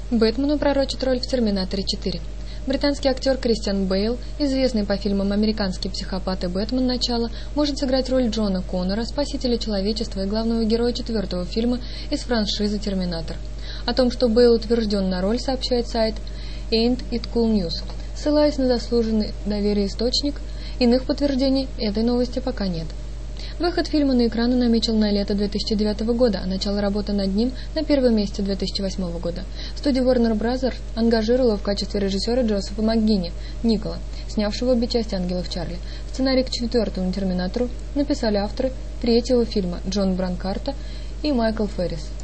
Бэтмену пророчит роль в «Терминаторе 4». Британский актер Кристиан Бейл, известный по фильмам «Американский психопат» и «Бэтмен. Начало», может сыграть роль Джона Коннора, спасителя человечества и главного героя четвертого фильма из франшизы «Терминатор». О том, что Бейл утвержден на роль, сообщает сайт Ain't It Cool News. Ссылаясь на заслуженный доверие источник, иных подтверждений этой новости пока нет. Выход фильма на экраны намечен на лето 2009 года, а начало работы над ним на первом месяце 2008 года. Студия Warner Bros. Ангажировала в качестве режиссера Джозефа МакГинни, Никола, снявшего обе части «Ангелов Чарли». Сценарий к четвертому «Терминатору» написали авторы третьего фильма Джон Бранкарта и Майкл Феррис.